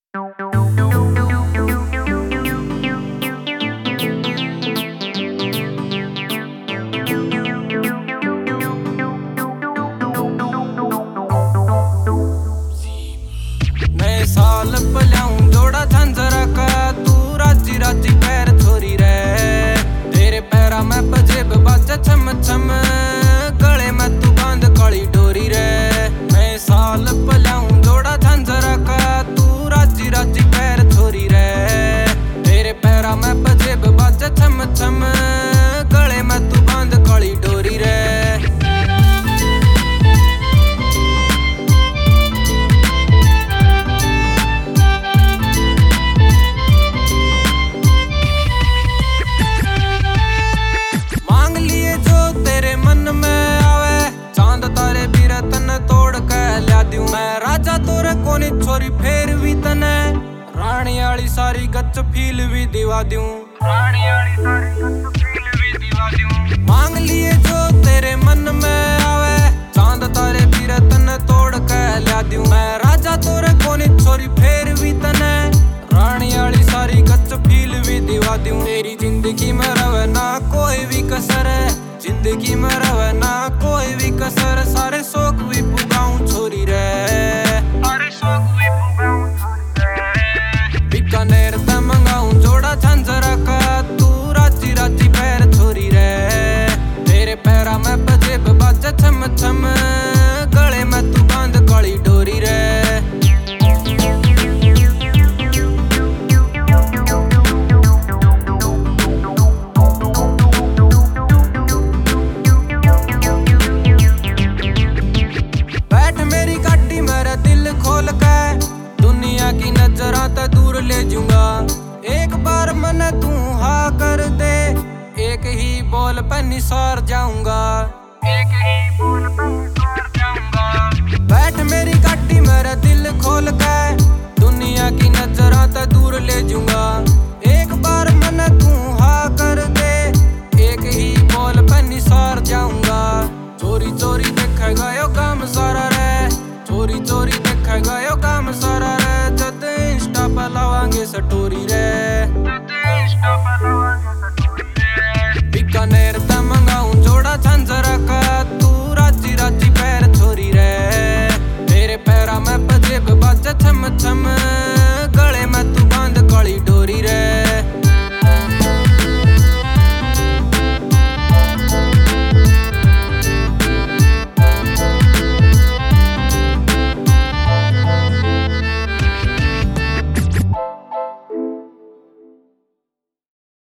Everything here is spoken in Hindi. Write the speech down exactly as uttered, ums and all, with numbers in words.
नए साल पल्याऊं जोड़ा झंझरा का, तू राजी राजी पैर छोरी रे। तेरे पैरा में पजेब बाजा छम छम, गले में तू बांध काली डोरी रे। नए साल पल्याऊं जोड़ा झंझरा का, तू राजी राजी पैर छोरी रे। तेरे पैरा में पजेब बाजा छम छम, गले में तू बांध काली डोरी रे। मैं राजा तोरे कोनी छोरी फेर भी तने, रानी आली सारी गच फील भी दिवा दूं। रानी आली सारी गच फील भी दिवा दूं। मांग लिए जो तेरे मन में आवे, चांद तारे भी तने तोड़ के ला दूं। मैं राजा तोरे कोनी छोरी फेर भी तने, रानी आली सारी गच फील भी दिवा दूं। तेरी जिंदगी में रवे ना कोई भी कसर, जिंदगी में रवे ना कोई भी कसर। सारे शौक भी पुगाऊं छोरी रे, सारे शौक भी पुगाऊं छोरी रे। बीकानेर ते मंगाऊं जोड़ा झंझरा का, तू राजी राजी पैर छोरी रे। तेरे पैरा में पजेब बाजा छम छम, गले में तू बांध काली डोरी रे। दुनिया की नजरा ते दूर ले जाऊंगा, एक बार मन तू हाँ कर दे, एक ही बोल पे निसार जाऊंगा। एक ही बोल पे निसार जाऊंगा। बैठ मेरी गाड़ी मेरा दिल खोल के,